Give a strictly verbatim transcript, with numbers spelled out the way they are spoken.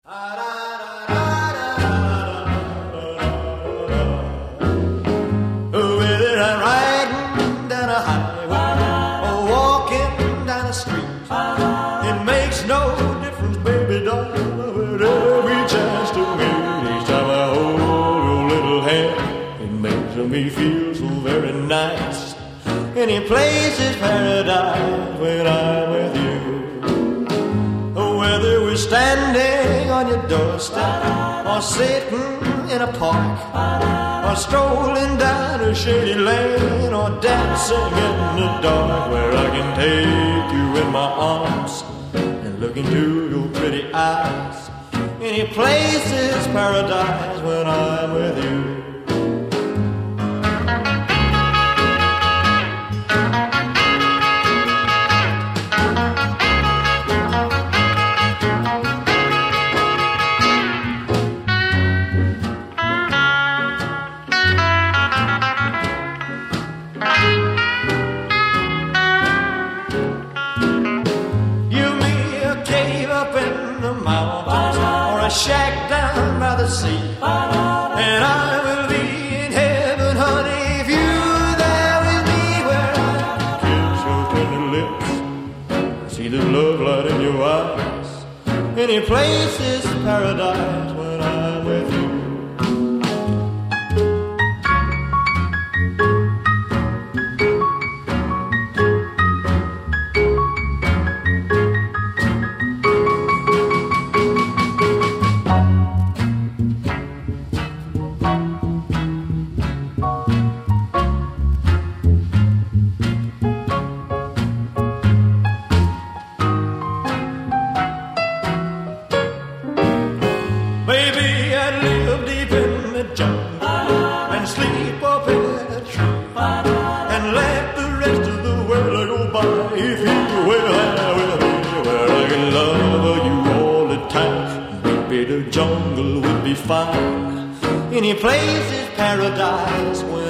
Whether I'm riding down a highway or walking down a street, it makes no difference, baby doll, whatever we chance to meet. Each time I hold your little hand, it makes me feel so very nice. Any place is paradise when I'm with you. Whether we're standing on your doorstep or sitting in a park or strolling down a shady lane or dancing in the dark, where I can take you in my arms and look into your pretty eyes. Any place is paradise when I'm with you. Shack down by the sea, and I will be in heaven, honey, if you're there with me, where I kiss your tender lips, see the love light in your eyes. Any place is paradise when I'm with you. Any place is paradise when